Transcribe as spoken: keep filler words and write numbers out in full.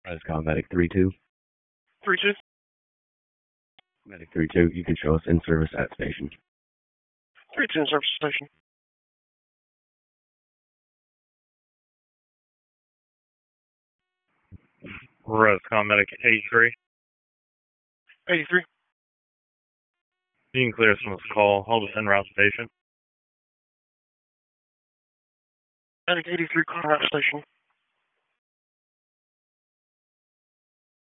Rescom Medic three two. three two. Medic three two, you can show us in service at station. three two in service station. Rescom Medic eighty-three. eighty-three. You can clear us from this call. Hold us en route station. Medic eighty-three, call route station.